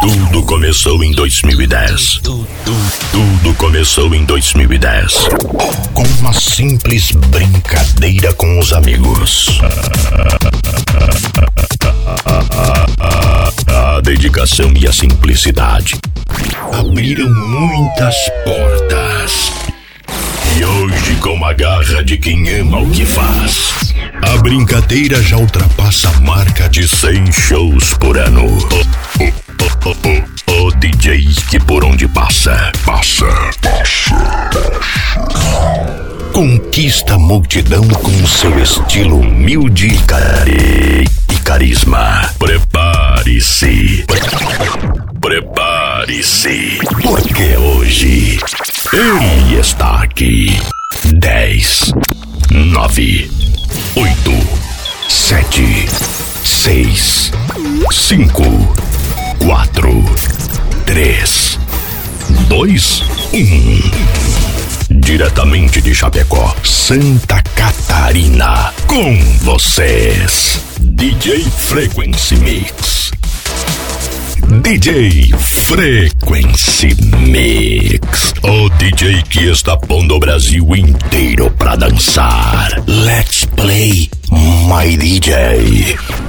Tudo começou em 2010. Tudo começou em 2010. Com uma simples brincadeira com os amigos. A dedicação e a simplicidade abriram muitas portas. E hoje, com a garra de quem ama o que faz, a brincadeira já ultrapassa a marca de 100 shows por ano. O DJ que por onde passa, conquista a multidão com seu estilo humilde e carisma. Prepare-se, porque hoje ele está aqui. 10, 9, 8, 7, 6, 5, 4, 3, 2, 1. Diretamente de Chapecó, Santa Catarina, com vocês, DJ Frequency Mix. DJ Frequency Mix, o DJ que está pondo o Brasil inteiro pra dançar. Let's play, my DJ.